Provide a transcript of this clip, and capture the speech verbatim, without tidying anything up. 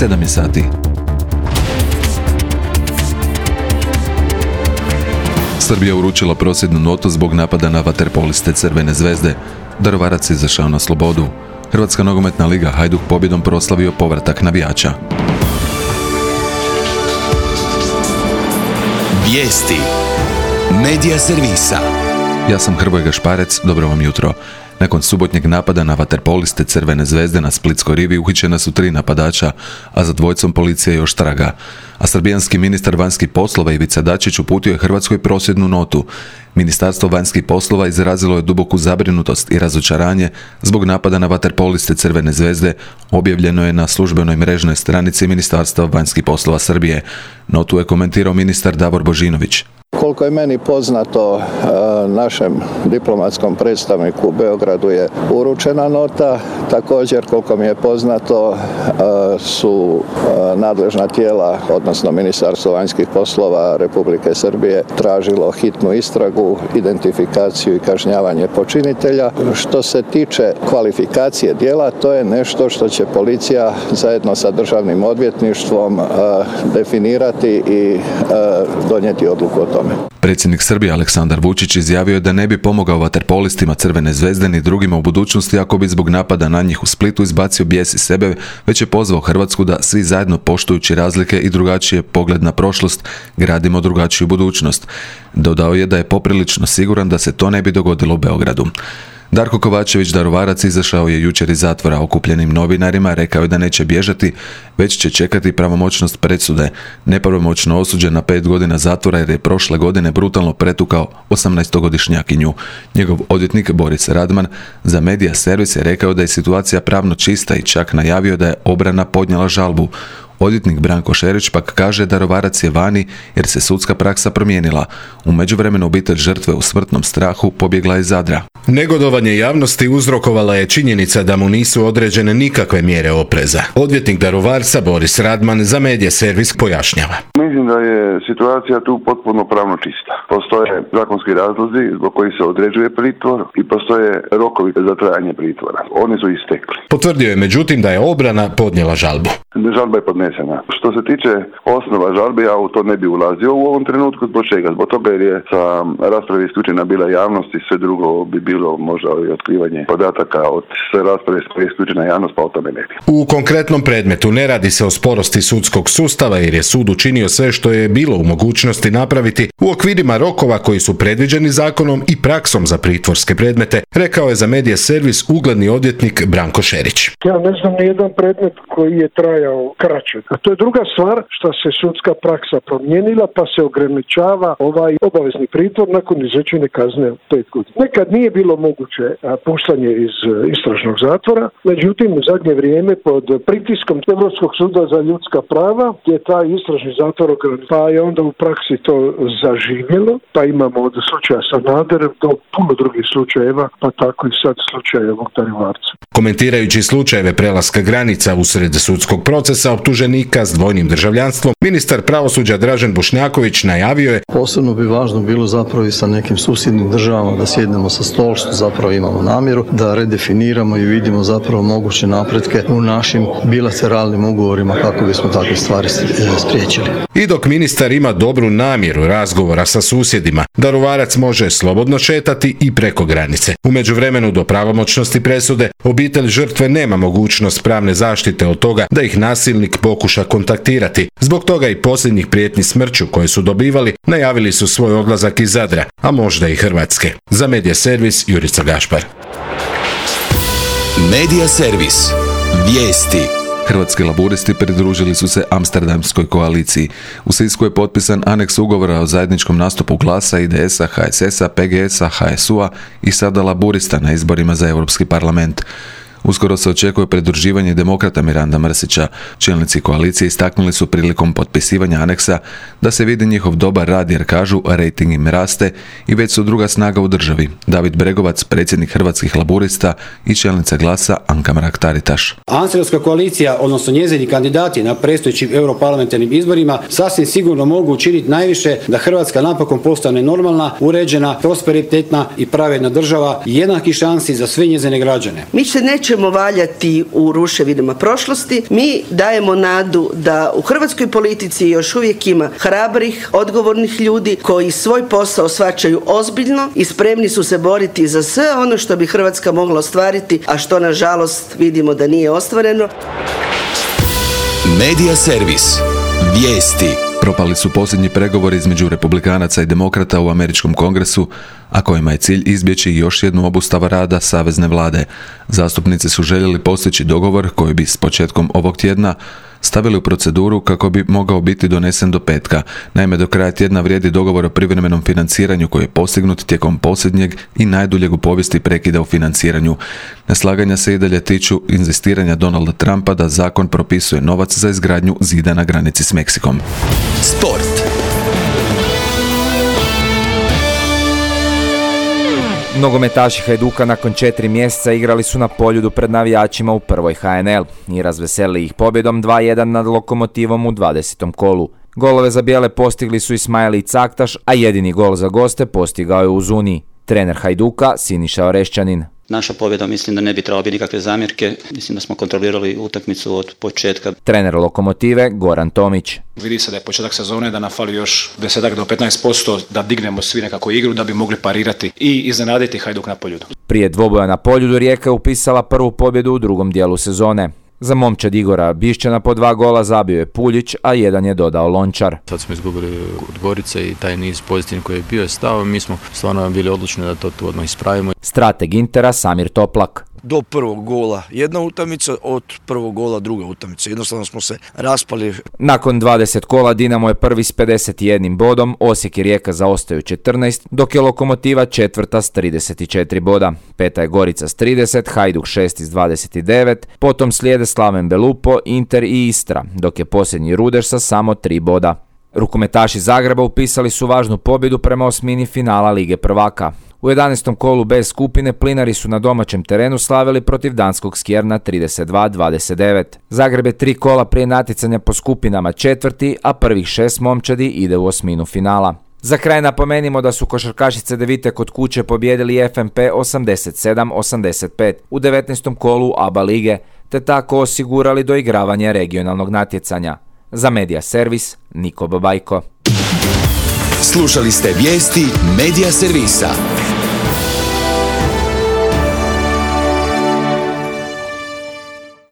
sedam je sati. Srbija uručila prosvjednu notu zbog napada na vaterpoliste Crvene zvezde. Daruvarac je izašao na slobodu. Hrvatska nogometna liga Hajduk pobjedom proslavio povratak navijača. Vijesti Medija servisa. Ja sam Hrvoje Gašparec, dobro vam jutro. Nakon subotnjeg napada na vaterpoliste Crvene zvezde na Splitskoj rivi uhićena su tri napadača, a za dvojicom policija još traga. A srbijanski ministar vanjskih poslova Ivica Dačić uputio je Hrvatskoj prosvjednu notu. Ministarstvo vanjskih poslova izrazilo je duboku zabrinutost i razočaranje zbog napada na vaterpoliste Crvene zvezde, objavljeno je na službenoj mrežnoj stranici Ministarstva vanjskih poslova Srbije. Notu je komentirao ministar Davor Božinović. Koliko je meni poznato, našem diplomatskom predstavniku u Beogradu je uručena nota. Također, koliko mi je poznato, su nadležna tijela, odnosno Ministarstvo vanjskih poslova Republike Srbije, tražilo hitnu istragu, identifikaciju i kažnjavanje počinitelja. Što se tiče kvalifikacije djela, to je nešto što će policija zajedno sa državnim odvjetništvom definirati i donijeti odluku o tome. Predsjednik Srbije Aleksandar Vučić izjavio je da ne bi pomogao vaterpolistima Crvene zvezde ni drugima u budućnosti ako bi zbog napada na njih u Splitu izbacio bijes iz sebe, već je pozvao Hrvatsku da svi zajedno, poštujući razlike i drugačije pogled na prošlost, gradimo drugačiju budućnost. Dodao je da je poprilično siguran da se to ne bi dogodilo u Beogradu. Darko Kovačević, Daruvarac, izašao je jučer iz zatvora. Okupljenim novinarima rekao je da neće bježati, već će čekati pravomoćnost presude. Nepravomoćno osuđen na pet godina zatvora jer je prošle godine brutalno pretukao osamnaestogodišnjakinju. Njegov odvjetnik Boris Radman za Medija servis je rekao da je situacija pravno čista i čak najavio da je obrana podnijela žalbu. Odvjetnik Branko Šerić pak kaže da Daruvarac je vani jer se sudska praksa promijenila. U međuvremenu obitelj žrtve u smrtnom strahu pobjegla iz Zadra. Negodovanje javnosti uzrokovala je činjenica da mu nisu određene nikakve mjere opreza. Odvjetnik Daruvarca Boris Radman za Medija servis pojašnjava. Mislim da je situacija tu potpuno pravno čista. Postoje zakonski razlozi zbog kojih se određuje pritvor i postoje rokovi za trajanje pritvora. Oni su istekli. Potvrdio je međutim da je obrana podnijela žalbu. Žalba je podnesena. Što se tiče osnova žalbe, ja u to ne bi ulazio u ovom trenutku. Zbog čega? Zbog toga jer je sa rasprave isključena bila javnost i sve drugo bi bilo možda i otkrivanje podataka od sve rasprave je isključena javnost, pa o tome ne bi. U konkretnom predmetu ne radi se o sporosti sudskog sustava jer je sud učinio sve što je bilo u mogućnosti napraviti u okvirima rokova koji su predviđeni zakonom i praksom za pritvorske predmete, rekao je za Medija servis ugledni odvjetnik Branko Šerić. Ja ne znam ni jedan predmet koji je trajao kraće. A to je druga stvar što se sudska praksa promijenila pa se ograničava ovaj obavezni pritvor nakon izrečene kazne od pet godina. Nekad nije bilo moguće puštanje iz istražnog zatvora, međutim u zadnje vrijeme pod pritiskom Europskog suda za ljudska prava je taj istražni zatvor ograničen. Pa je onda u praksi to zaživjelo, pa imamo od slučaja Sanader do puno drugih slučajeva, pa tako i sad slučaja ovog Daruvarca. Komentirajući slučajeve prelaska granica usred sudskog procesa optuženika s dvojnim državljanstvom, ministar pravosuđa Dražen Bošnjaković najavio je: posebno bi važno bilo zapravo i sa nekim susjednim državama da sjednemo sa stol, što zapravo imamo namjeru, da redefiniramo i vidimo zapravo moguće napretke u našim bilateralnim ugovorima kako bismo takve stvari spriječili. I dok ministar ima dobru namjeru razgovora sa susjedima, Daruvarac može slobodno šetati i preko granice. U međuvremenu do pravomoćnosti presude obitelj žrtve nema mogućnost pravne zaštite od toga da ih nasilnik pokuša kontaktirati. Zbog toga i posljednjih prijetnji smrću koje su dobivali najavili su svoj odlazak iz Zadra, a možda i Hrvatske. Za Medija servis Jurica Gašpar. Medija servis. Vijesti. Hrvatski laburisti pridružili su se Amsterdamskoj koaliciji. U Sisku je potpisan aneks ugovora o zajedničkom nastupu Glasa, I D S-a, H S S-a, P G S-a, H S U-a i sada laburista na izborima za Europski parlament. Uskoro se očekuje pridruživanje demokrata Miranda Mrsića. Čelnici koalicije istaknuli su prilikom potpisivanja aneksa da se vidi njihov dobar rad jer kažu rejting im raste i već su druga snaga u državi. David Bregovac, predsjednik Hrvatskih laburista i čelnica Glasa Anka Mrak-Taritaš. Amsterdamska koalicija, odnosno njezini kandidati na predstojećim europarlamentarnim izborima sasvim sigurno mogu učiniti najviše da Hrvatska napokon postane normalna, uređena, prosperitetna i pravedna država i jednakih šansi za sve njezine građane. Mi se nećemo nećemo valjati u ruševinama prošlosti. Mi dajemo nadu da u hrvatskoj politici još uvijek ima hrabrih, odgovornih ljudi koji svoj posao shvaćaju ozbiljno i spremni su se boriti za sve ono što bi Hrvatska mogla ostvariti, a što nažalost vidimo da nije ostvareno. Medija servis. Vijesti. Propali su posljednji pregovori između republikanaca i demokrata u američkom kongresu, a kojima je cilj izbjeći još jednu obustavu rada savezne vlade. Zastupnici su željeli postići dogovor koji bi s početkom ovog tjedna stavili u proceduru kako bi mogao biti donesen do petka. Naime, do kraja tjedna vrijedi dogovor o privremenom financiranju koji je postignut tijekom posljednjeg i najduljeg u povijesti prekida u financiranju. Neslaganja se i dalje tiču inzistiranja Donalda Trumpa da zakon propisuje novac za izgradnju zida na granici s Meksikom. Sport. Nogometaši Hajduka nakon četiri mjeseca igrali su na Poljudu pred navijačima u prvoj H N L i razveselili ih pobjedom dva jedan nad Lokomotivom u dvadesetom kolu. Golove za bijele postigli su Ismail i Caktaš, a jedini gol za goste postigao je Uzuni. Trener Hajduka Siniša Orešćanin. Naša pobjeda mislim da ne bi trebalo biti nikakve zamjerke. Mislim da smo kontrolirali utakmicu od početka. Trener Lokomotive Goran Tomić. Vidi se da je početak sezone, da nam fali još deset do petnaest posto da dignemo svi nekako igru da bi mogli parirati i iznenaditi Hajduk na Poljudu. Prije dvoboja na Poljudu Rijeka je upisala prvu pobjedu u drugom dijelu sezone. Za momčad Igora Bišćana po dva gola zabio je Puljić, a jedan je dodao Lončar. Sad smo izgubili od Gorice i taj niz pozitivni koji je bio je stao. Mi smo stvarno bili odlučni da to tu odmah ispravimo. Strateg Intera Samir Toplak. Do prvog gola jedna utakmica, od prvog gola druga utakmica. Jednostavno smo se raspali. Nakon dvadeset kola Dinamo je prvi s pedeset jedan bodom, Osijek i Rijeka zaostaju četrnaest, dok je Lokomotiva četvrta s trideset četiri boda. Peta je Gorica s trideset, Hajduk šesti s dvadeset devet, potom slijede Slaven Belupo, Inter i Istra, dok je posljednji Rudeš sa samo tri boda. Rukometaši Zagreba upisali su važnu pobjedu prema osmini finala Lige prvaka. U jedanaestom kolu B skupine Plinari su na domaćem terenu slavili protiv danskog Skjerna trideset dva dvadeset devet. Zagreb je tri kola prije natjecanja po skupinama četvrti, a prvih šest momčadi ide u osminu finala. Za kraj napomenimo da su košarkašice Devite kod kuće pobijedili F M P osamdeset sedam osamdeset pet u devetnaestom kolu A B A lige, te tako osigurali doigravanje regionalnog natjecanja. Za Medija servis, Niko Babajko. Slušali ste vijesti Medija servisa.